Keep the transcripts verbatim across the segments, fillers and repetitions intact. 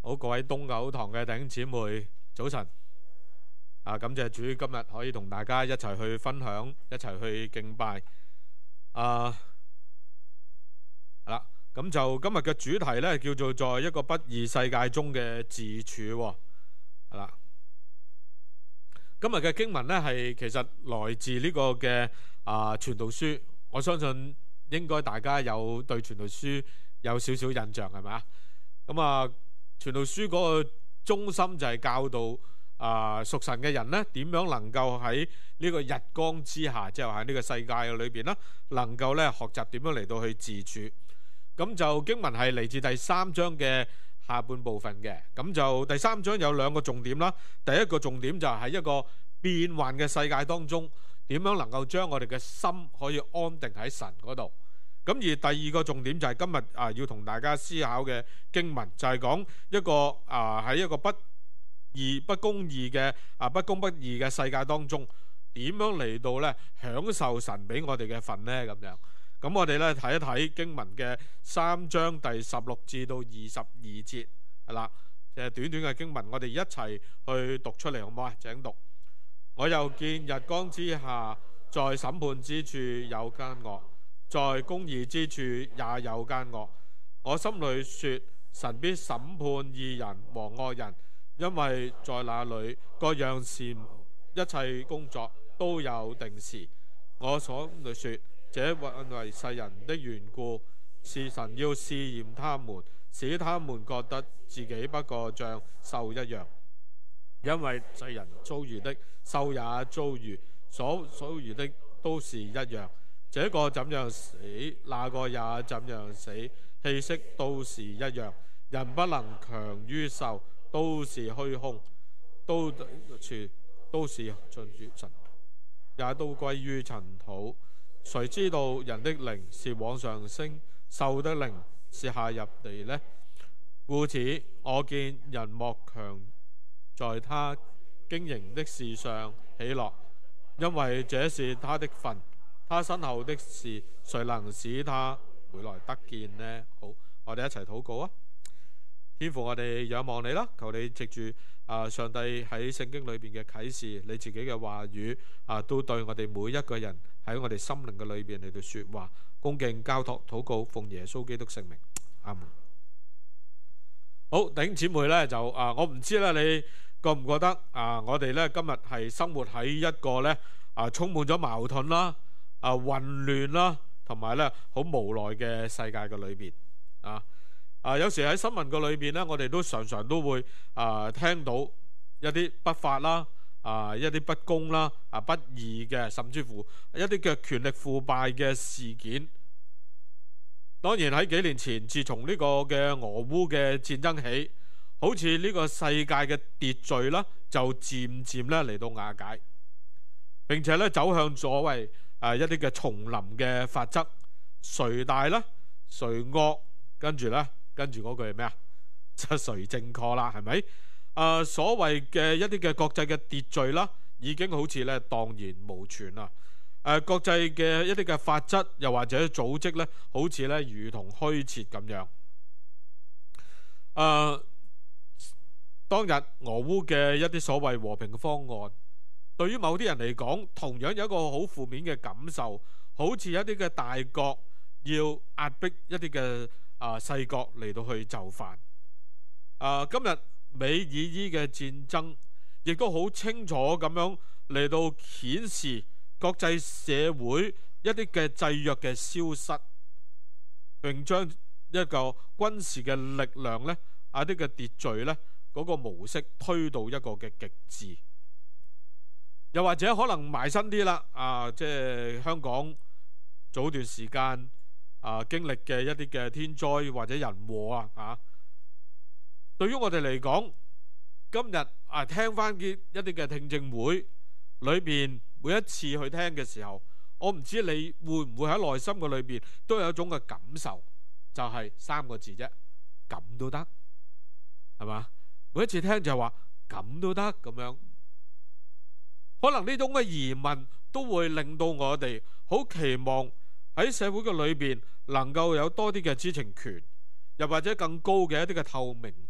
好，各位東九堂嘅弟兄姊妹，早晨！啊，感謝主今日可以同大家一齊去分享，一齊去敬拜。啊，係啦，咁就今日嘅主題呢，叫做在一個不義世界中嘅自處。係啦，今日嘅經文呢，係其實來自呢個嘅啊傳道書。我相信應該大家有對傳道書有少少印象，係咪啊？咁啊。傳道書嗰個中心就係教導啊屬神嘅人咧，點樣能夠喺呢個日光之下，即係話喺呢個世界嘅裏邊啦，能夠咧學習點樣嚟到去自處。咁就經文係嚟自第三章嘅下半部分嘅。咁就第三章有兩個重點啦。第一個重點就係喺一個變幻嘅世界當中，點樣能夠將我哋嘅心可以安定喺神嗰度。咁而第二個重點就係今日啊要同大家思考嘅經文，就係講一個啊喺一個不義不公義嘅啊不公不義嘅世界當中，點樣嚟到咧享受神俾我哋嘅份呢？咁樣。咁我哋咧睇一睇經文嘅三章第十六至到二十二節，係啦，誒短短嘅經文，我哋一齊去讀出嚟，好唔好啊？請讀。我又見日光之下，在審判之處有奸惡，在公義之處也有奸惡。我心裏說，神必審判義人和惡人，因為在那裏各樣善一切工作都有定時。我所裏說，這或為世人的緣故，是神要試驗他們，使他們覺得自己不過像獸一樣。因為世人遭遇的，獸也遭遇，所遭遇的都是一樣。這個怎樣死，那個也怎樣死，氣息都是一樣。人不能強於獸，都是虛空，都處都是進於塵，也都歸於塵土。誰知道人的靈是往上升，獸的靈是下入地呢？故此，我見人莫強在他經營的事上喜樂，因為這是他的份。他身後的事，誰能使他回來得見呢？好，我哋一齊禱告啊！天父，我哋仰望你啦，求你藉住啊上帝喺聖經裏邊嘅啟示，你自己嘅話語啊，都對我哋每一個人喺我哋心靈嘅裏邊嚟到說話，恭敬交託禱告，奉耶穌基督聖名，阿門。好，弟兄姊妹咧就啊，我唔知咧，你覺唔覺得啊？我哋咧今日係生活喺一個咧啊充滿咗矛盾啦。啊混亂啦，同埋咧好無奈嘅世界嘅裏邊啊啊，有時喺新聞嘅裏邊咧，我哋都常常都會啊聽到一啲不法啦，啊一啲不公啦，啊不義嘅，甚至乎一啲嘅權力腐敗嘅事件。當然喺幾年前，自從呢個嘅俄烏嘅戰爭起，好似呢個世界嘅秩序啦，就漸漸咧嚟到瓦解，並且咧走向所謂啊！一啲嘅叢林嘅法則，誰大啦，誰惡，跟住咧，跟住嗰句係咩啊？就誰正確啦，係咪？啊，所謂嘅一啲嘅國際嘅秩序啦，已經好似咧蕩然無存啦。誒、啊，國際嘅一啲嘅法則，又或者組織咧，好似咧如同虛設咁樣。誒、啊，當日俄烏嘅一啲所謂和平嘅方案，對於某啲人嚟講，同樣有一個好負面嘅感受，好似一啲嘅大國要壓迫一啲嘅啊細國嚟到去就範。啊，今日美以伊嘅戰爭，亦都好清楚咁樣嚟到顯示國際社會一啲嘅制約嘅消失，並將一個軍事嘅力量咧，一啲嘅秩序咧，嗰個模式推到一個嘅極致。又或者可能埋身啲啦，啊，即係香港早段時間啊經歷嘅一啲嘅天災或者人禍啊，啊，對於我哋嚟講，今日啊聽翻啲一啲嘅聽證會裏邊，每一次去聽嘅時候，我唔知你會唔會喺內心嘅裏邊都有一種嘅感受，就係三個字啫，咁都得，係嘛？每一次聽就係話咁都得咁樣。可能呢種嘅疑問都會令到我哋好期望喺社會嘅裏邊能夠有多啲嘅知情權，又或者更高嘅一啲嘅透明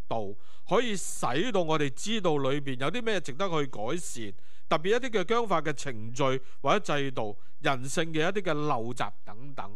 導，可以使到我哋知道裏邊有啲咩值得去改善，特別一啲嘅僵化嘅程序或者制度、人性嘅一啲嘅陋習等等。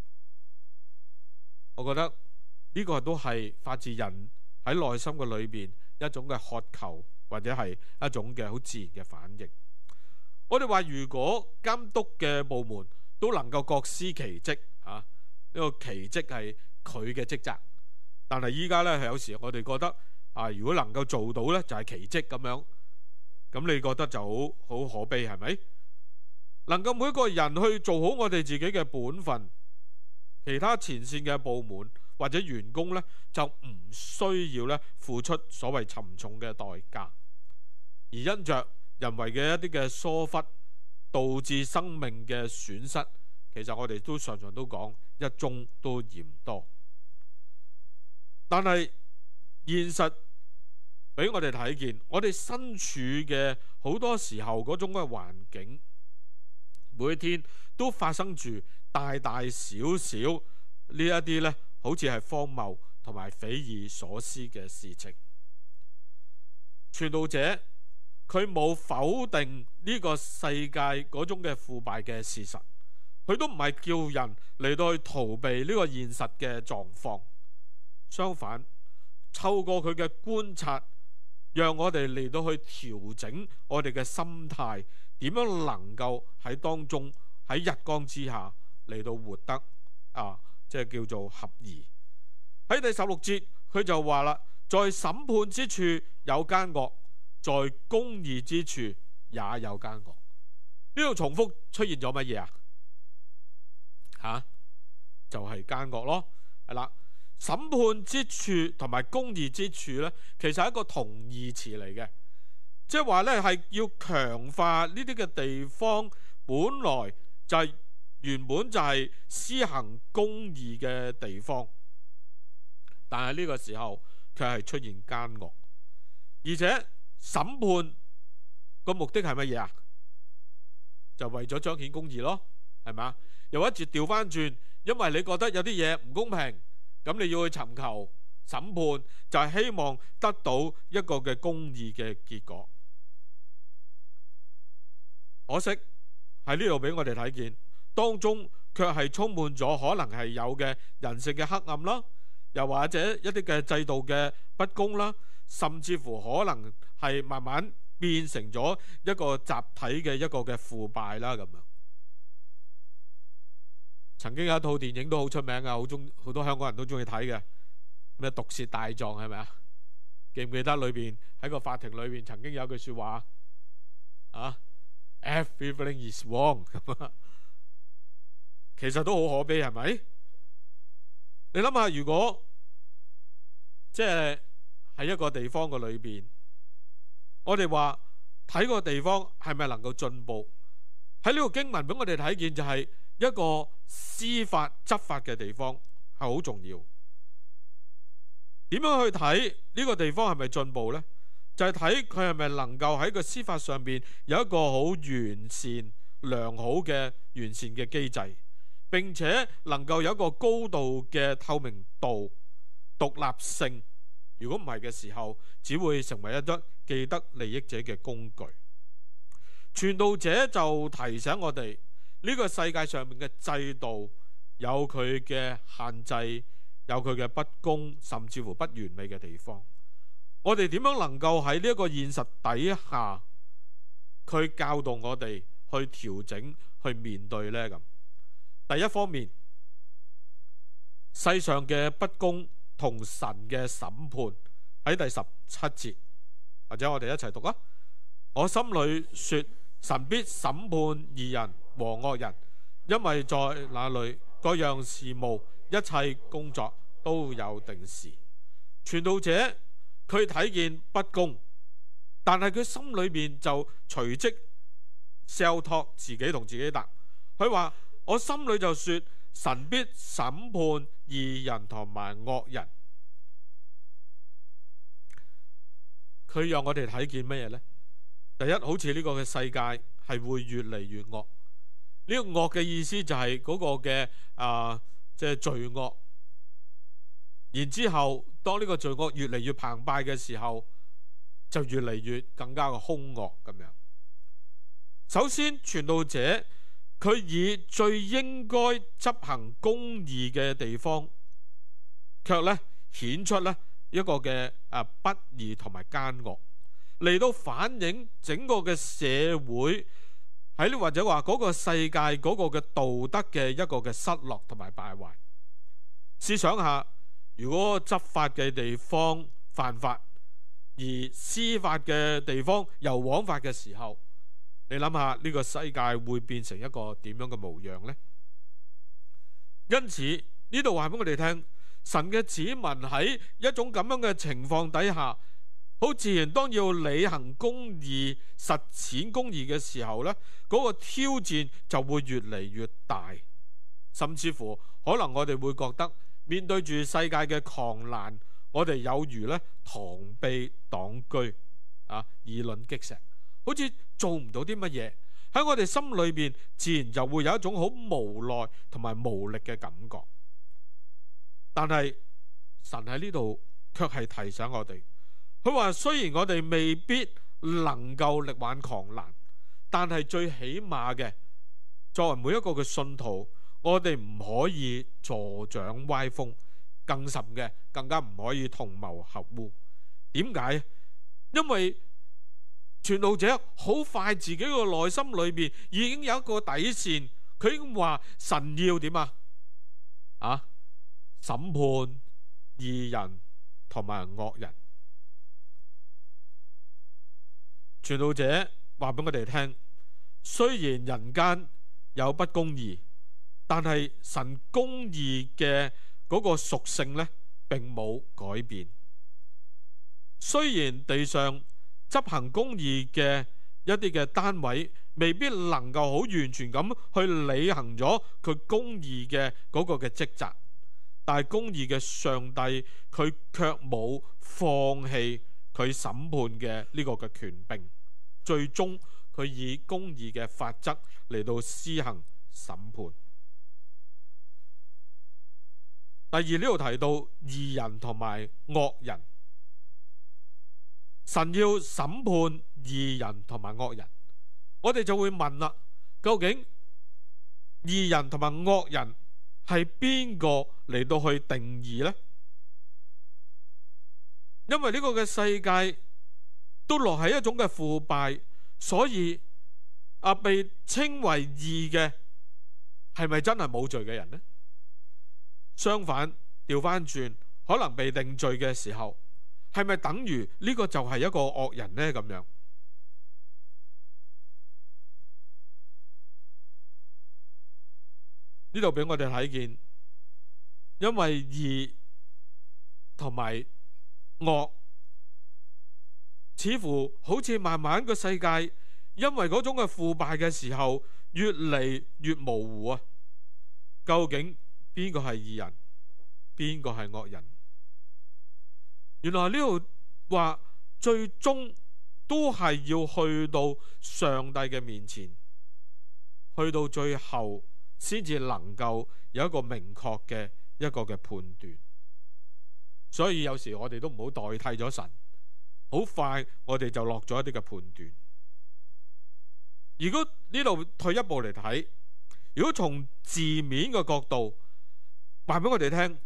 我覺得呢個都係發自人喺內心嘅裏邊一種嘅渴求，或者係一種嘅好自然嘅反應。我哋話如果監督嘅部門都能夠各司其職，嚇、啊、呢、呢個奇蹟係佢嘅職責。但係依家咧，有時我哋覺得啊，如果能夠做到咧，就係奇蹟咁樣。咁你覺得就好好可悲，係咪？能夠每個人去做好我哋自己嘅本分，其他前線嘅部門或者員工咧，就唔需要咧付出所謂沉重嘅代價，而因着人為嘅一啲嘅疏忽，導致生命嘅損失。其實我哋都常常都講一宗都嫌多，但係現實俾我哋睇見，我哋身處嘅好多時候嗰種嘅環境，每一天都發生住大大小小呢一啲呢，好似係荒謬同埋匪夷所思嘅事情。傳道者佢冇否定呢個世界嗰種嘅腐敗嘅事實，佢都唔係叫人嚟到去逃避呢個現實嘅狀況。相反，透過佢嘅觀察，讓我哋嚟到去調整我哋嘅心態，點樣能夠喺當中喺日光之下嚟到活得啊，即係叫做合宜。喺第十六節佢就話啦，在審判之處有奸惡，在公義之處也有奸惡。呢度重複出現咗乜嘢啊？吓，就係奸惡咯，係啦。審判之處同埋公義之處呢，其實係一個同義詞嚟嘅，即係話呢係要強化呢啲嘅地方，本來就係、是、原本就係施行公義嘅地方，但係呢個時候卻係出現奸惡，而且審判個目的係乜嘢啊？就為咗彰顯公義咯，係嘛？又一直調翻轉，因為你覺得有啲嘢唔公平。咁你要去尋求審判，就係希望得到一個嘅公義嘅結果。可惜喺呢度俾我哋睇見，當中卻係充滿咗可能係有嘅人性嘅黑暗啦，又或者一啲嘅制度嘅不公啦，甚至乎可能係慢慢變成咗一個集體嘅一個嘅腐敗啦咁樣。曾經有一套電影都好出名啊，好中好多香港人都中意睇嘅，咩毒舌大狀係咪啊？記唔記得裏邊喺個法庭裏邊曾經有句說話啊 ？Everything is wrong 咁啊，其實都好可悲係咪？你諗下，如果即係喺一個地方嘅裏邊，我哋話睇個地方係咪能夠進步？喺呢個經文俾我哋睇見就係、是。一個司法執法嘅地方係好重要。點樣去睇呢個地方係咪進步呢？就係睇佢係咪能夠喺個司法上邊有一個好完善、良好嘅完善嘅機制，並且能夠有一個高度嘅透明度、獨立性。如果唔係嘅時候，只會成為一啲既得利益者嘅工具。傳道者就提醒我哋。呢個世界上面嘅制度有佢嘅限制，有佢嘅不公，甚至乎不完美嘅地方。我哋點樣能夠喺呢一個現實底下，佢教導我哋去調整、去面對呢？咁第一方面，世上嘅不公同神嘅審判喺第十七節，或者我哋一齊讀啊！我心裏說，神必審判義人和惡人，因為在那裏各樣事務、一切工作都有定時。傳道者佢睇見不公，但係佢心裏面就隨即 self talk 自己同自己答，佢話我心裏就說，神必審判義人同埋惡人。佢讓我哋睇見乜嘢呢？第一，好似呢個嘅世界係會越嚟越惡。呢個惡嘅意思就係嗰個嘅啊，即係罪惡。然之後到當呢個罪惡越嚟越澎湃嘅時候，就越嚟越更加嘅兇惡咁樣。首先，傳道者佢以最應該執行公義嘅地方，卻咧顯出咧一個嘅啊不義同埋奸惡，嚟到反映整個嘅社會喺或者話嗰個世界嗰個嘅道德嘅一個嘅失落同埋敗壞。試想下，如果執法嘅地方犯法，而司法嘅地方又枉法嘅時候，你諗下呢個世界會變成一個點樣嘅模樣呢？因此呢度話俾我哋聽，神嘅子民喺一種咁樣嘅情況底下，好自然當要履行公義、實踐公義嘅時候呢，嗰個挑戰就會越嚟越大，甚至乎可能我哋會覺得面對住世界嘅狂瀾，我哋有如咧螳臂擋車啊，以卵擊石，好似做唔到啲乜嘢。喺我哋心裏邊自然就會有一種好無奈同埋無力嘅感覺。但係神喺呢度卻係提醒我哋，佢話雖然我哋未必能夠力挽狂瀾，但係最起碼嘅，作為每一個嘅信徒，我哋唔可以助長歪風，更甚嘅更加唔可以同謀合污。點解？因為傳道者好快自己個內心裏邊已經有一個底線，佢已經話神要點啊？啊，審判義人同埋惡人。傳道者話俾我哋聽，雖然人間有不公義，但係神公義嘅嗰個屬性呢，並冇改變。雖然地上執行公義嘅一啲嘅單位未必能夠好完全咁去履行咗佢公義嘅嗰個嘅職責，但係公義嘅上帝佢卻冇放棄佢審判嘅呢個嘅權柄，最終佢以公義嘅法則嚟到施行審判。第二，呢度提到義人同埋惡人，神要審判義人同埋惡人，我哋就會問啦，究竟義人同埋惡人係邊個嚟到去定義呢？因為呢個嘅世界都落喺一種嘅腐敗，所以啊，被稱為義嘅係咪真係冇罪嘅人呢？相反，調翻轉，可能被定罪嘅時候，係咪等於呢個就係一個惡人呢？咁樣呢度俾我哋睇見，因為義同埋惡，似乎好似慢慢個世界因為嗰種嘅腐敗嘅時候，越嚟越模糊啊！究竟邊個係義人，邊個係惡人？原來呢度話最終都係要去到上帝嘅面前，去到最後先至能夠有一個明確嘅一個嘅判斷。所以有時我哋都唔好代替咗神，好快我哋就落咗一啲嘅判斷。如果呢度退一步嚟睇，如果從字面嘅角度話俾我哋聽，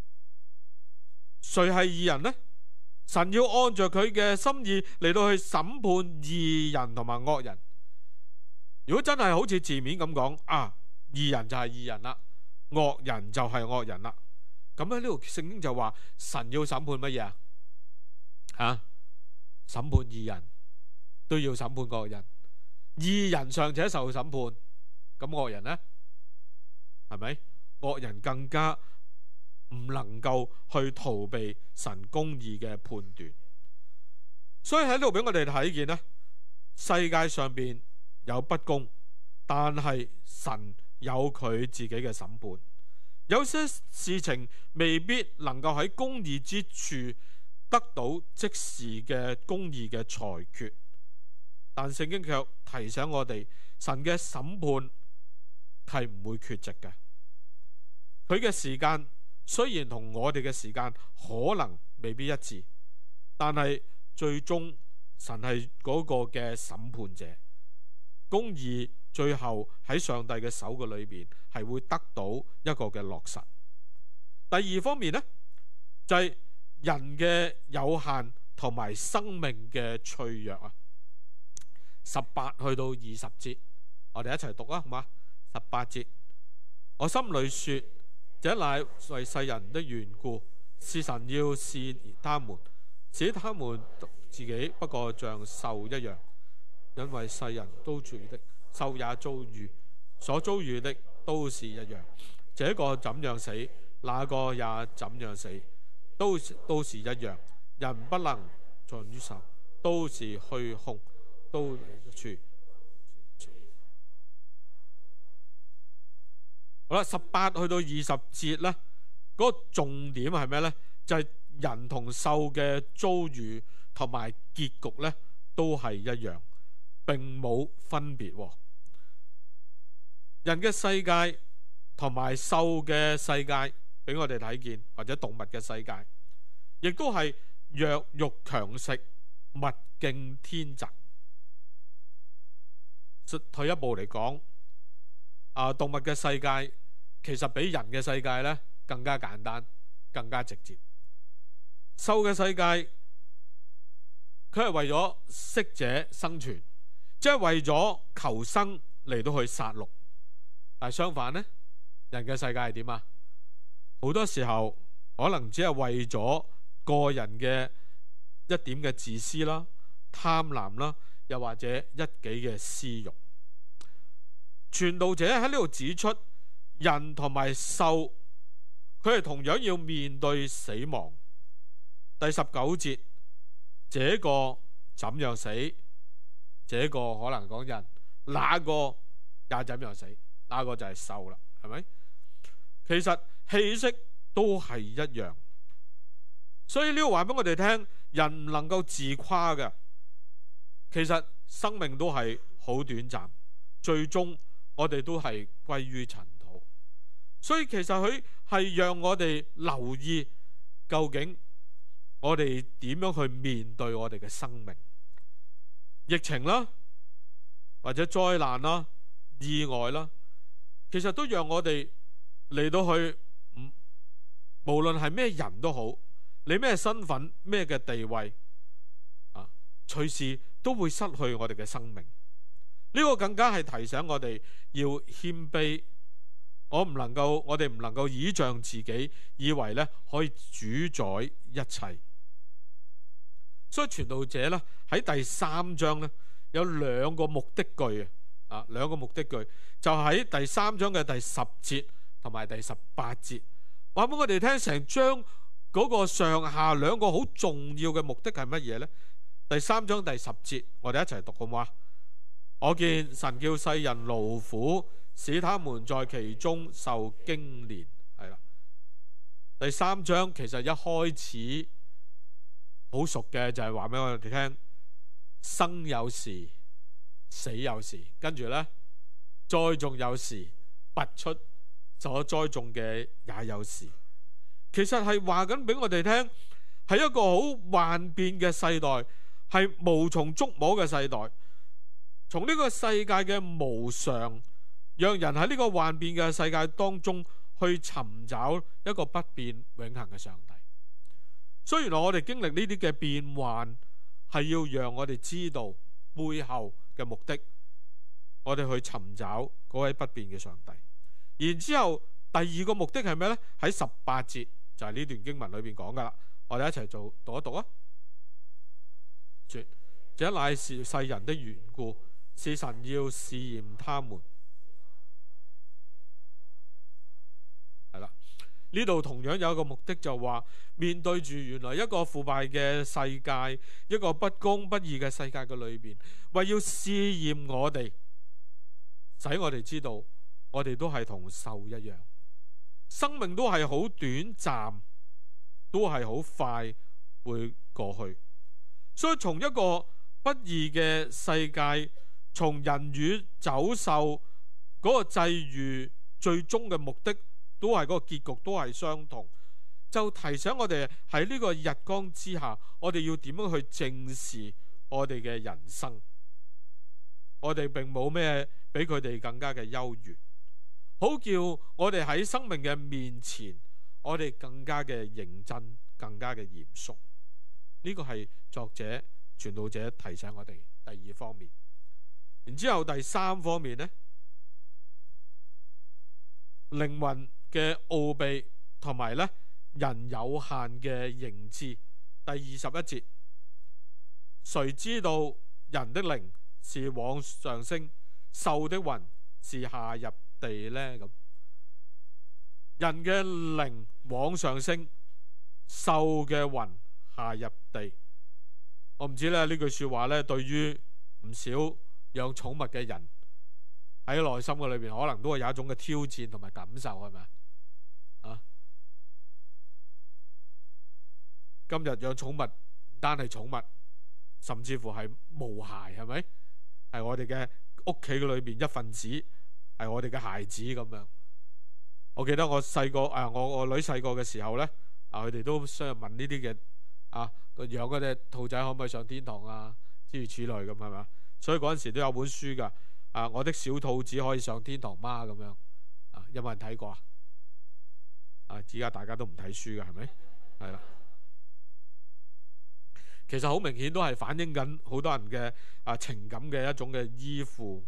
誰係義人呢？神要按着佢嘅心意嚟到去審判義人同埋惡人。如果真係好似字面咁講啊，義人就係義人啦，惡人就係惡人啦，咁喺呢度聖經就話神要審判乜嘢啊？吓，審判義人都要審判惡人，義人尚且受審判，咁惡人呢？係咪？惡人更加唔能夠去逃避神公義嘅判斷。所以喺呢度俾我哋睇見呢，世界上邊有不公，但係神有佢自己嘅審判。有些事情未必能夠喺公義之處得到即時嘅公義嘅裁決，但聖經卻提醒我哋，神嘅審判係唔會缺席嘅。佢嘅時間雖然同我哋嘅時間可能未必一致，但係最終神係嗰個嘅審判者，公義最後喺上帝嘅手嘅裏邊係會得到一個嘅落實。第二方面呢，就係、是、人嘅有限同埋生命嘅脆弱啊。十八去到二十節，我哋一齊讀啊，好嘛？十八節，我心裏說，這乃為世人的緣故，是神要試他們，使他們自己不過像獸一樣，因為世人都遭遇的，獸也遭遇，所遭遇的都是一樣。這個怎樣死，那個也怎樣死，都都是一樣。人不能盡於手，都是虛空，都處。好啦，十八去到二十節咧，嗰、那個重點係咩呢？就係、是、人同獸嘅遭遇同埋結局呢，都係一樣，並冇分別。人嘅世界同埋獸嘅世界俾我哋睇見，或者動物嘅世界，亦都係弱肉強食、物競天擇。退一步嚟講，啊，動物嘅世界其實比人嘅世界咧更加簡單、更加直接。獸嘅世界，佢係為咗適者生存，即係為咗求生嚟到去殺戮。但係相反呢，人嘅世界係點啊？好多時候可能只係為咗個人嘅一點嘅自私啦、貪婪啦，又或者一己嘅私欲。傳道者喺呢度指出，人同埋獸，佢係同樣要面對死亡。第十九節，這個怎樣死，這個可能講人，那個也怎樣死，那個就係獸啦，係咪？其實氣息都係一樣，所以呢個話俾我哋聽，人唔能夠自誇嘅。其實生命都係好短暫，最終我哋都係歸於塵土。所以其實佢係讓我哋留意，究竟我哋點樣去面對我哋嘅生命。疫情啦，或者災難啦、意外啦，其實都讓我哋嚟到去，無論係咩人都好，你咩身份、咩嘅地位啊，隨時都會失去我哋嘅生命。呢個更加係提醒我哋要謙卑。我唔能夠，我哋唔能夠倚仗自己，以為咧可以主宰一切。所以傳道者咧喺第三章咧有兩個目的句啊，啊兩個目的句就喺第三章嘅第十節同埋第十八節，話俾我哋聽成章嗰個上下兩個好重要嘅目的係乜嘢呢？第三章第十節，我哋一齊讀好唔好啊？我見神叫世人勞苦，使他們在其中受經練。係啦，第三章其實一開始好熟嘅，就係話俾我哋聽，生有時，死有時，跟住呢，栽種有時，拔出所栽種嘅也有時。其實係話緊俾我哋聽，係一個好幻變嘅世代，係無從捉摸嘅世代。從呢個世界嘅無常，讓人喺呢個幻變嘅世界當中去尋找一個不變永恆嘅上帝。所以原來我哋經歷呢啲嘅變幻，係要讓我哋知道背後嘅目的，我哋去尋找嗰位不變嘅上帝。然之後第二個目的係咩呢？喺十八節就係呢段經文裏邊講噶啦，我哋一齊做讀一讀啊！說，這乃是世人的緣故，是神要試驗他們。係啦，呢度同樣有一個目的，就話面對住原來一個腐敗嘅世界，一個不公不義嘅世界嘅裏邊，為要試驗我哋，使我哋知道我哋都係同獸一樣，生命都係好短暫，都係好快會過去。所以從一個不義嘅世界，從人與走獸嗰個際遇，最終嘅目的都係嗰個結局都係相同。 就提醒我哋喺呢個日光之下，我哋要點樣去正視我哋嘅人生。我哋並冇咩比佢哋更加嘅優越，好叫我哋喺生命嘅面前，我哋更加嘅認真，更加嘅嚴肅。呢個係作者傳道者提醒我哋第二方面。然之後第三方面呢，靈魂嘅奧秘同埋咧人有限嘅認知。第二十一節，誰知道人的靈是往上升，獸的魂是下入地呢？咁人嘅靈往上升，獸嘅魂下入地。我唔知咧呢句說話咧，對於唔少養寵物嘅人喺內心嘅裏邊，可能都係有一種嘅挑戰同埋感受，係咪啊？今日養寵物唔單係寵物，甚至乎係毛孩，係咪？係我哋嘅屋企嘅裏邊一份子，係我哋嘅孩子咁樣。我記得我細個誒，我我女細個嘅時候咧，啊，佢哋都想問呢啲嘅啊，養嗰隻兔仔可唔可以上天堂啊？諸如此類咁，係嘛？所以嗰陣時都有本書噶，啊，我的小兔子可以上天堂嗎？咁樣啊，有冇人睇過啊？啊，而家大家都唔睇書噶，係咪？係啦。其實好明顯都係反映緊好多人嘅啊情感嘅一種嘅依附。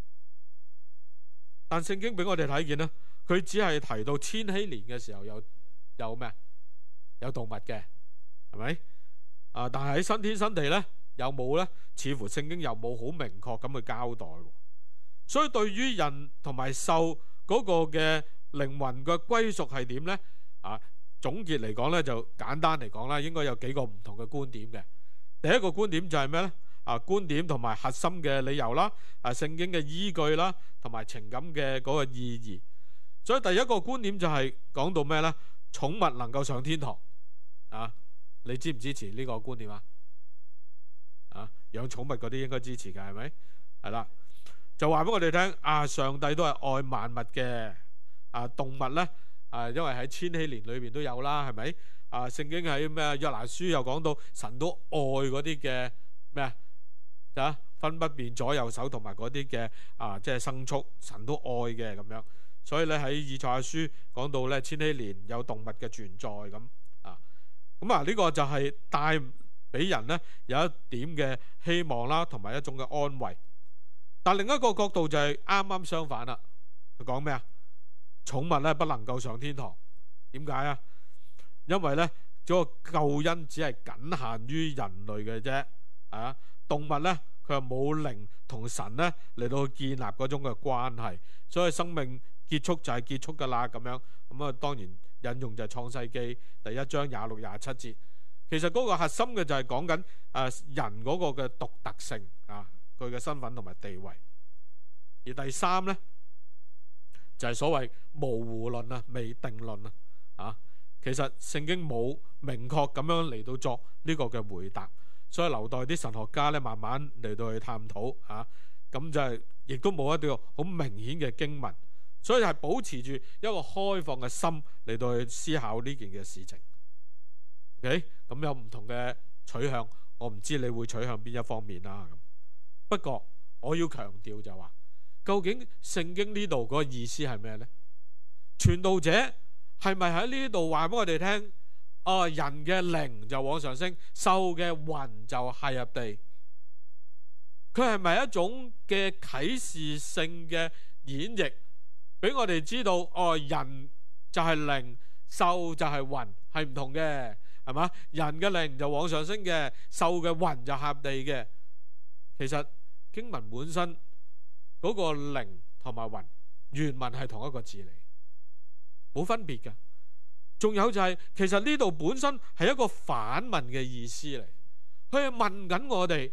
但聖經俾我哋睇見呢，佢只係提到千禧年嘅時候有有咩？有動物嘅，係咪？啊，但係喺新天新地呢，有冇呢？似乎聖經又冇好明確咁去交代。所以對於人同埋獸嗰個嘅靈魂嘅歸屬係點呢？啊，總結嚟講咧，就簡單嚟講啦，應該有幾個唔同嘅觀點嘅。第一個觀點就係咩咧？啊，觀點同埋核心嘅理由啦，啊，聖經嘅依據啦，同埋情感嘅嗰個意義。所以第一個觀點就係講到咩咧？寵物能夠上天堂啊？你支唔支持呢個觀點啊？啊，養寵物嗰啲應該支持嘅，係咪？係啦，就話俾我哋聽啊，上帝都係愛萬物嘅。啊，動物咧。啊，因為喺千禧年裏邊都有啦，係咪？啊，聖經喺咩約拿書又講到神都愛嗰啲嘅咩啊，分不辨左右手同埋嗰啲嘅啊，即係牲畜，神都愛嘅咁樣。所以咧喺以賽亞書講到咧千禧年有動物嘅存在咁啊。咁啊呢個就係帶俾人咧有一點嘅希望啦，同埋一種嘅安慰。但另一個角度就係啱啱相反啦。佢講咩啊？寵物咧不能夠上天堂，點解啊？因為咧，嗰個救恩只係僅限於人類嘅啫。啊，動物咧佢係冇靈同神咧嚟到建立嗰種嘅關係，所以生命結束就係結束噶啦咁樣。咁啊，當然引用就係創世記第一章廿六廿七節。其實嗰個核心嘅就係講緊誒人嗰個嘅獨特性啊，佢嘅身份同埋地位。而第三咧，就係所謂模糊論啊，未定論啊，啊，其實聖經冇明確咁樣嚟到作呢個嘅回答，所以留待啲神學家咧慢慢嚟到去探討啊，咁就係亦都冇一啲好明顯嘅經文，所以係保持住一個開放嘅心嚟到去思考呢件嘅事情。OK， 咁有唔同嘅取向，我唔知你會取向邊一方面啦。咁不過我要強調就話，究竟聖經呢度嗰個意思係咩呢？傳道者係咪喺呢度話俾我哋聽？哦，人嘅靈就往上升，獸嘅魂就下入地。佢係咪一種嘅啟示性嘅演繹，俾我哋知道哦，人就係靈，獸就係魂，係唔同嘅，係嘛？人嘅靈就往上升嘅，獸嘅魂就下入地嘅。其實經文本身。嗰個靈同埋魂原文係同一個字嚟，冇分別嘅。仲有就係、是、其實呢度本身係一個反問嘅意思嚟，佢係問緊我哋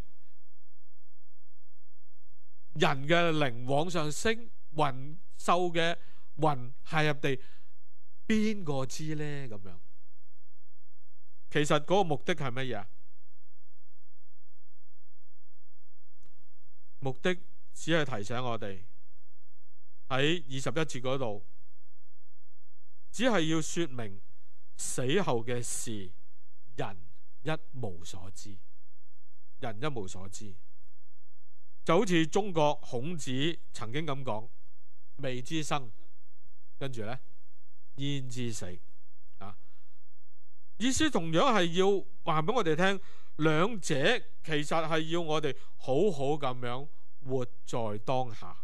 人嘅靈往上升，魂獸嘅魂下入地，邊個知呢？咁樣其實嗰個目的係乜嘢啊？目的只係提醒我哋喺二十一節嗰度，只係要說明死後嘅事，人一無所知，人一無所知。就好似中國孔子曾經咁講：未知生，跟住呢，焉知死啊！意思同樣係要話俾我哋聽，兩者其實係要我哋好好咁樣活在當下。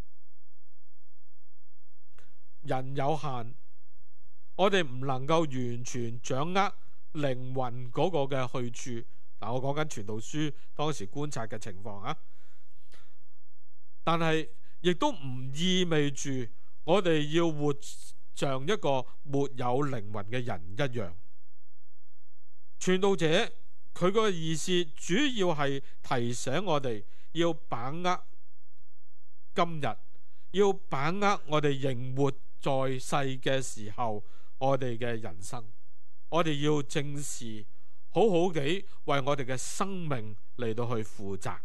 人有限，我哋唔能夠完全掌握靈魂嗰個嘅去處。嗱，我講緊傳道書當時觀察嘅情況啊，但係亦都唔意味住我哋要活像一個沒有靈魂嘅人一樣。傳道者佢個意思主要係提醒我哋要把握今日，要把握我哋仍活在世嘅時候，我哋嘅人生，我哋要正視，好好地為我哋嘅生命嚟到去負責。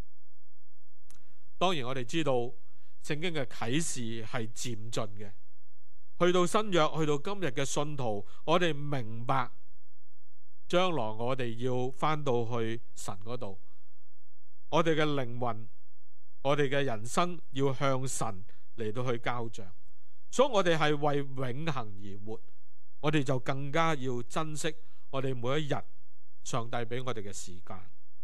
當然我哋知道聖經嘅啟示係漸進嘅，去到新約，去到今日嘅信徒，我哋明白將來我哋要返到去神嗰度，我哋嘅靈魂，我哋嘅人生要向神嚟到去交賬，所以我哋係為永恆而活，我哋就更加要珍惜我哋每一日上帝俾我哋嘅時間。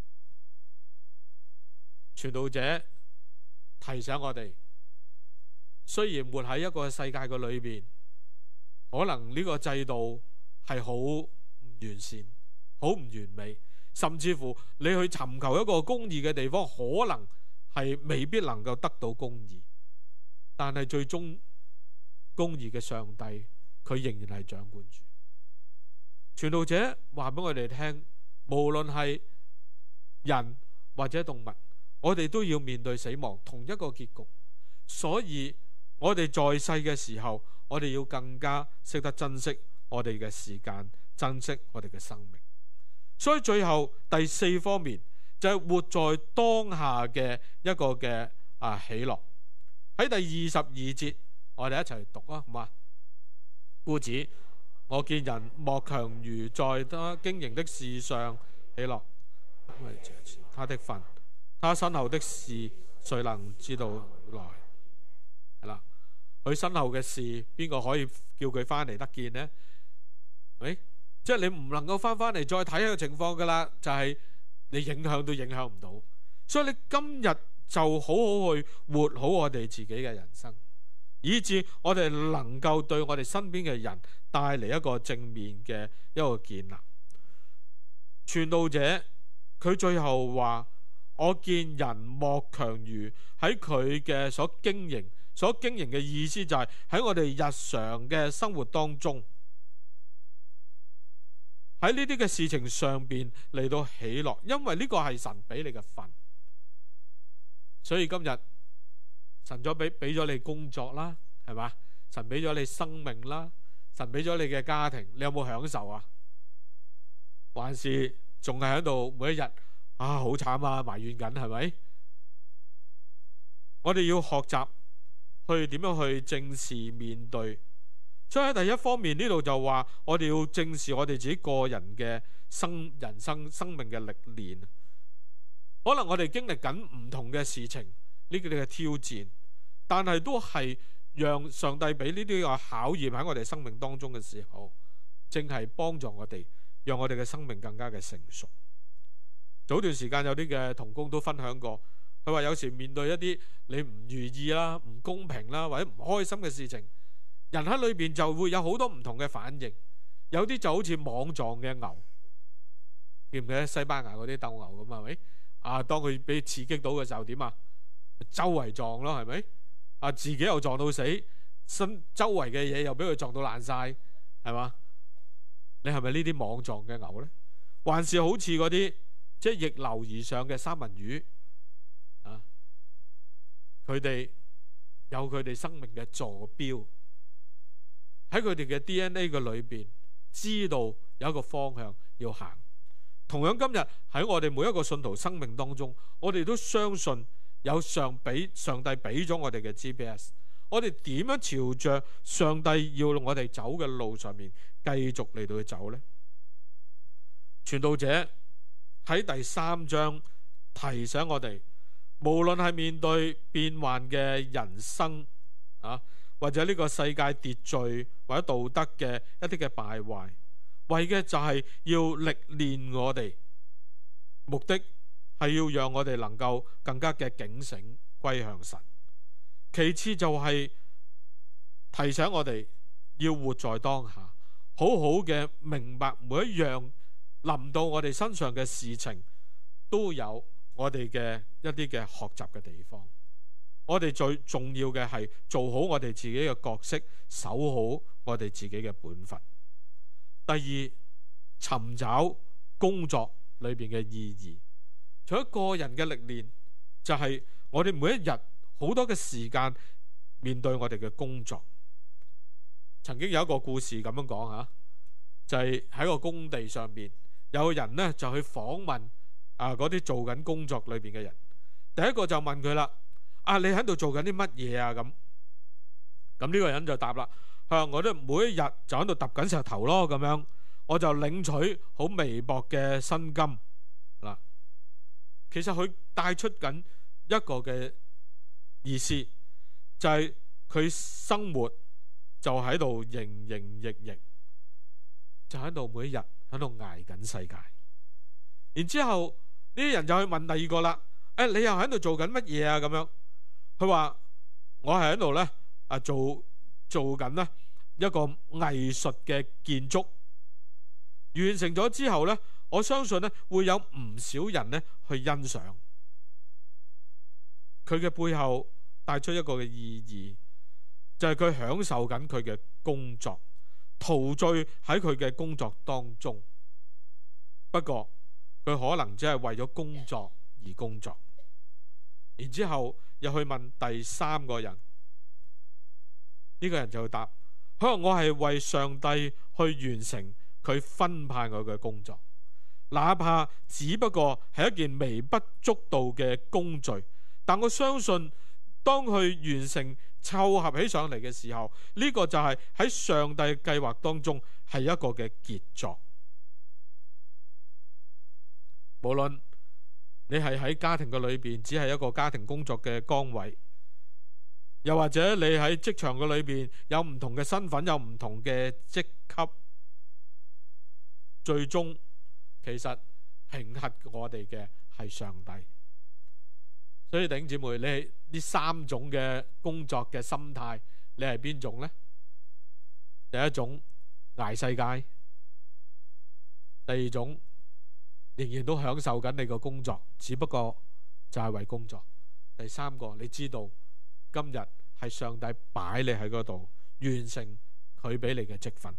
傳道者提醒我哋，雖然活喺一個世界嘅裏邊，可能呢個制度係好唔完善，好唔完美，甚至乎你去尋求一個公義嘅地方，可能係未必能夠得到公義，但係最終公義嘅上帝佢仍然係掌管住。傳道者話俾我哋聽，無論係人或者動物，我哋都要面對死亡，同一個結局。所以我哋在世嘅時候，我哋要更加識得珍惜我哋嘅時間，珍惜我哋嘅生命。所以最後第四方面就係活在當下嘅一個嘅啊喜樂。喺第二十二節，我哋一齊讀啊，好嘛？故此，我見人莫強如在他經營的事上喜樂，因為他的份，他身後的事誰能知道來？係啦，佢身後嘅事，邊個可以叫佢翻嚟得見呢？誒，即係你唔能夠翻翻嚟再睇下個情況噶啦，就係、是、你影響都影響唔到。所以你今日就好好去活好我哋自己嘅人生，以致我哋能夠對我哋身邊嘅人帶嚟一個正面嘅一個建立。傳道者佢最後話：我見人莫強如，喺佢嘅所經營所經營嘅意思就係喺我哋日常嘅生活當中，喺呢啲嘅事情上邊嚟到喜樂，因為呢個係神俾你嘅份。所以今日神咗俾俾咗你工作啦，係嘛？神俾咗你生命啦，神俾咗你嘅家庭，你有冇享受啊？還是仲係喺度每一日啊好慘啊埋怨緊，係咪？我哋要學習去點樣去正視面對。所以喺第一方面呢度就話，我哋要正視我哋自己個人嘅生人生生命嘅歷練。可能我哋經歷緊唔同嘅事情，呢啲嘅挑戰，但係都係讓上帝俾呢啲嘅考驗喺我哋生命當中嘅時候，正係幫助我哋，讓我哋嘅生命更加嘅成熟。早段時間有啲嘅同工都分享過，佢話有時面對一啲你唔如意啦、唔公平啦或者唔開心嘅事情，人喺裏邊就會有好多唔同嘅反應。有啲就好似網撞嘅牛，記唔記得西班牙嗰啲鬥牛咁啊？係咪？啊，當佢俾刺激到嘅時候點啊？周圍撞咯，係咪？啊，自己又撞到死，身周圍嘅嘢又俾佢撞到爛晒，係嘛？你係咪呢啲網撞嘅牛呢？還是好似嗰啲即係逆流而上嘅三文魚啊？佢哋有佢哋生命嘅坐標，喺佢哋嘅 D N A 嘅裏邊，知道有一個方向要行。同樣今日喺我哋每一個信徒生命當中，我哋都相信有上俾上帝俾咗我哋嘅 G P S， 我哋點樣朝着上帝要我哋走嘅路上面繼續嚟到去走呢？傳道者喺第三章提醒我哋，無論係面對變幻嘅人生啊，或者呢個世界秩序或者道德嘅一啲嘅敗壞，為嘅就係要歷練我哋，目的係要讓我哋能夠更加嘅警醒歸向神。其次就係提醒我哋要活在當下，好好嘅明白每一樣臨到我哋身上嘅事情都有我哋嘅一啲嘅學習嘅地方。我哋最重要嘅係做好我哋自己嘅角色，守好我哋自己嘅本分。第二，尋找工作裏邊嘅意義。除咗個人嘅歷練，就係我哋每一日好多嘅時間面對我哋嘅工作。曾經有一個故事咁樣講吓，就係喺個工地上邊，有人呢就去訪問啊嗰啲做緊工作裏邊嘅人。第一個就問佢啦：啊，你喺度做緊啲乜嘢啊？咁咁呢個人就答啦：向我都每一日就喺度揼緊石頭咯，咁樣我就領取好微薄嘅薪金嗱。其實佢帶出緊一個嘅意思，就係佢生活就喺度營營役役，就喺度每一日喺度捱緊世界。然之後呢啲人就去問第二個啦：誒，你又喺度做緊乜嘢啊？咁樣佢話：我係喺度咧啊，做做緊咧一個藝術嘅建築，完成咗之後咧，我相信咧會有唔少人咧去欣賞。佢嘅背後帶出一個嘅意義，就係佢享受緊佢嘅工作，陶醉喺佢嘅工作當中。不過佢可能只係為咗工作而工作。然之後又去問第三個人，呢個人就答：可能我係為上帝去完成佢分派我嘅工作，哪怕只不過係一件微不足道嘅工序，但我相信當佢完成湊合起上嚟嘅時候，呢個就係喺上帝嘅計劃當中係一個嘅傑作。無論你係喺家庭嘅裏邊，只係一個家庭工作嘅崗位，又或者你喺職場嘅裏邊有唔同嘅身份，有唔同嘅職級，最終其實評核我哋嘅係上帝。所以弟兄姊妹，你呢三種嘅工作嘅心態，你係邊種呢？第一種捱世界，第二種仍然都享受緊你個工作，只不過就係為工作。第三個，你知道今日係上帝擺你喺嗰度，完成佢俾你嘅職分。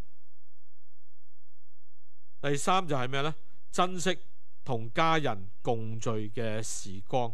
第三就係咩呢？珍惜同家人共聚嘅時光。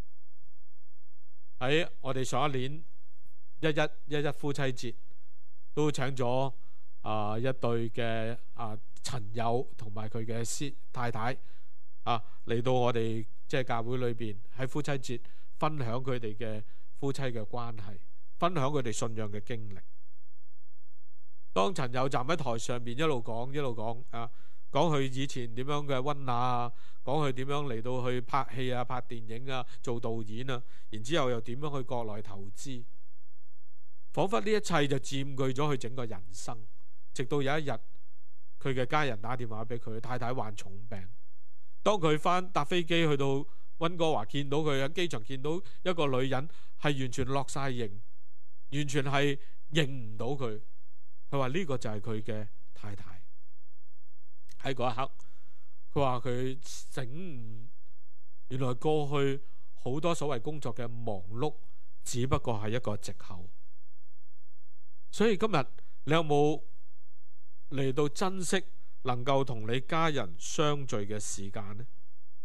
喺我哋上一年一一一一夫妻節，都請咗啊一對嘅啊陳友同埋佢嘅師太太啊嚟到我哋即係教會裏邊，喺夫妻節分享佢哋嘅夫妻嘅關係，分享佢哋信仰嘅經歷。當陳友站喺台上面一路講一路講啊，講佢以前點樣嘅溫拿啊，講佢點樣嚟到去拍戲啊、拍電影啊、做導演啊，然之後又點樣去國內投資，彷彿呢一切就佔據咗佢整個人生。直到有一日，佢嘅家人打電話俾佢，太太患重病。當佢翻搭飛機去到溫哥華，見到佢喺機場見到一個女人，係完全落晒形，完全係認唔到佢。佢話呢個就係佢嘅太太。喺嗰一刻，佢話佢醒悟，原來過去好多所謂工作嘅忙碌，只不過係一個藉口。所以今日你有冇嚟到珍惜能夠同你家人相聚嘅時間呢？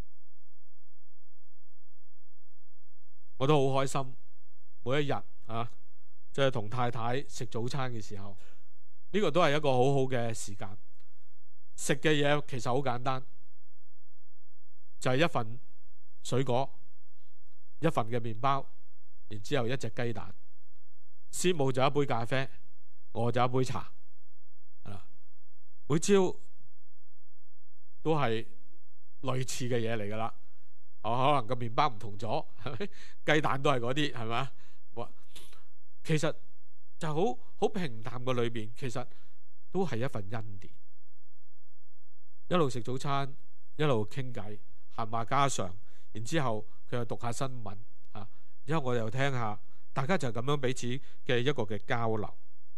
我都好開心，每一日啊，即係同太太食早餐嘅時候，呢個都係一個好好嘅時間。食嘅嘢其實好簡單，就係一份水果，一份嘅麵包，然之後一隻雞蛋。 師母就一杯咖啡，我就一杯茶，係啦，每朝都係類似嘅嘢嚟噶啦。我可能個麵包唔同咗，係咪？雞蛋都係嗰啲，係咪？哇，其實就好好平淡嘅裏邊，其實都係一份恩典。一路食早餐，一路傾偈，閒話家常，然之後佢又讀下新聞啊，然後我又聽下，大家就咁樣彼此嘅一個嘅交流。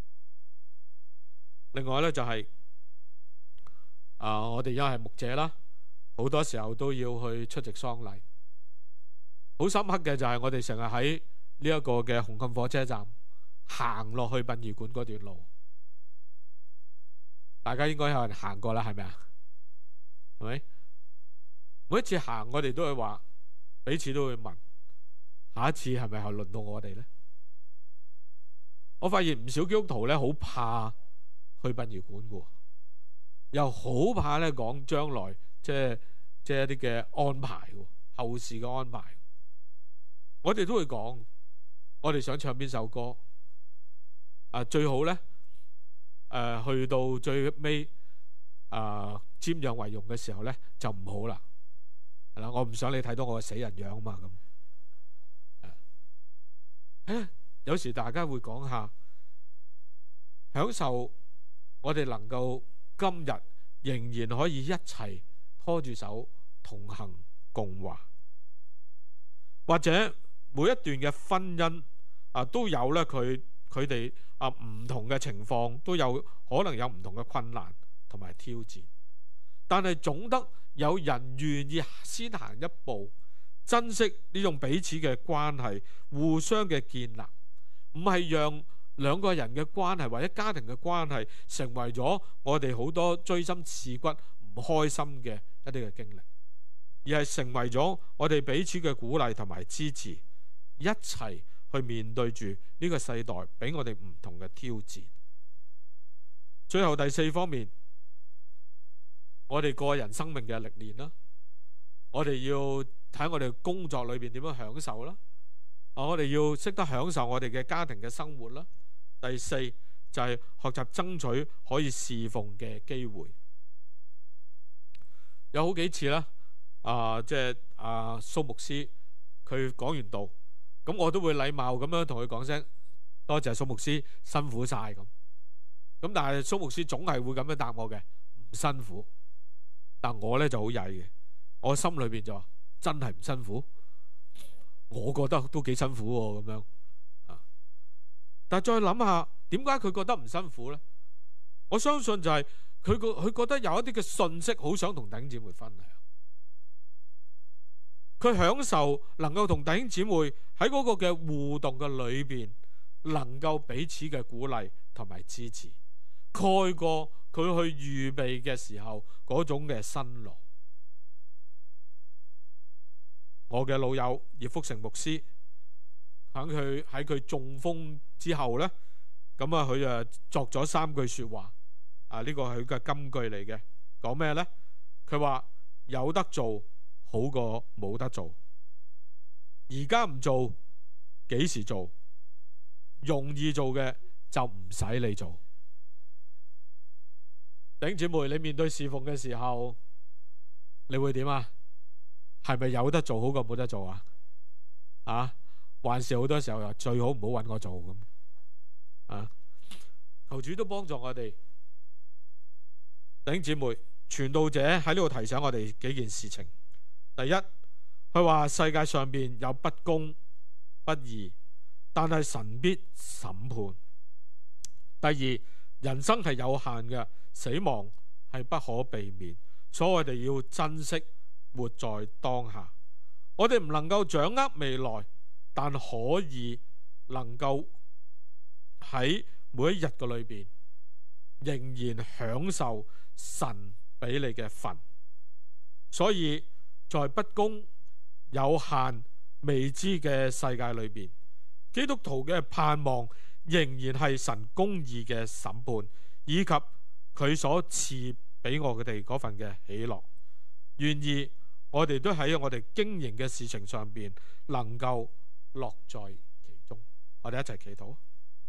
另外呢，就係、是、啊，我哋因為係牧者啦，好多時候都要去出席喪禮。好深刻嘅就係我哋成日喺呢一個嘅紅磡火車站行落去殯儀館嗰段路，大家應該有人行過啦，係咪啊？係咪？每一次行，我哋都會話，彼此都會問，下一次係咪係輪到我哋呢？我發現唔少基督徒咧，好怕去殯儀館嘅，又好怕咧講將來即係即係一啲嘅安排，後事嘅安排。我哋都會講，我哋想唱邊首歌啊？最好咧，誒、呃，去到最尾啊，瞻仰遺容嘅時候咧，就唔好啦。係啦，我唔想你睇到我嘅死人樣嘛咁。誒、啊，有時大家會講下，享受我哋能夠今日仍然可以一齊拖住手同行共話，或者每一段嘅婚姻啊，都有咧佢佢哋啊唔同嘅情況，都有可能有唔同嘅困難同埋挑戰，但係總得有人願意先行一步，珍惜呢種彼此嘅關係，互相嘅建立，唔係讓兩個人嘅關係或者家庭嘅關係成為咗我哋好多錐心刺骨唔開心嘅一啲嘅經歷，而係成為咗我哋彼此嘅鼓勵同埋支持，一齊去面對住呢個世代俾我哋唔同嘅挑戰。最後第四方面，我哋個人生命嘅歷練啦，我哋要睇我哋工作裏邊點樣享受啦，啊，我哋要識得享受我哋嘅家庭嘅生活啦。第四就係學習爭取可以侍奉嘅機會。有好幾次啦，啊，即係阿蘇牧師佢講完道，咁我都會禮貌咁樣同佢講聲多謝蘇牧師，辛苦晒咁。咁但係蘇牧師總係會咁樣答我嘅，唔辛苦。但我咧就好曳嘅，我心裏邊就話真係唔辛苦，我覺得都幾辛苦喎咁樣啊。但係再諗下，點解佢覺得唔辛苦呢？我相信就係佢個佢覺得有一啲嘅信息好想同弟兄姊妹分享，佢享受能夠同弟兄姊妹喺嗰個嘅互動嘅裏邊，能夠彼此嘅鼓勵同埋支持，蓋過佢去預備嘅時候嗰種嘅辛勞。我嘅老友葉福成牧師喺佢喺佢中風之後呢，咁啊佢啊作咗三句說話啊，呢個係佢嘅金句嚟嘅。講咩呢？佢話有得做好過冇得做，而家唔做幾時做？容易做嘅就唔使你做。弟兄姊妹，你面對侍奉嘅時候，你會點啊？係咪有得做好過冇得做啊？啊，還是好多時候又最好唔好揾我做咁啊？求主都幫助我哋。弟兄姊妹，傳道者喺呢度提醒我哋幾件事情。第一，佢話世界上邊有不公不義，但係神必審判。第二，人生係有限嘅，死亡係不可避免，所以我哋要珍惜活在當下。我哋唔能夠掌握未來，但可以能夠喺每一日嘅裏邊仍然享受神俾你嘅份。所以在不公有限未知嘅世界裏邊，基督徒嘅盼望仍然係神公義嘅審判，以及佢所賜俾我哋嗰份嘅喜樂。願意我哋都喺我哋經營嘅事情上邊能夠樂在其中。我哋一齊祈禱。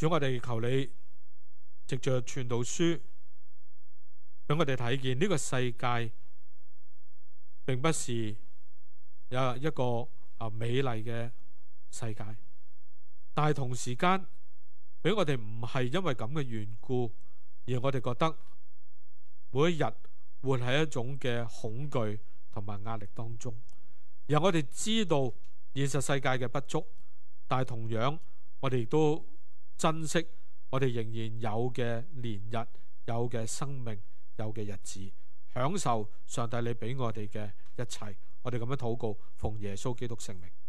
主，我哋求你藉着傳道書，俾我哋睇見呢個世界並不是有一個啊美麗嘅世界，但係同時間俾我哋唔係因為咁嘅緣故，而我哋覺得每一日活喺一種嘅恐懼同埋壓力當中，而我哋知道現實世界嘅不足，但係同樣我哋亦都珍惜我哋仍然有嘅年日、有嘅生命、有嘅日子，享受上帝你俾我哋嘅一切。我哋咁樣禱告，奉耶穌基督聖名。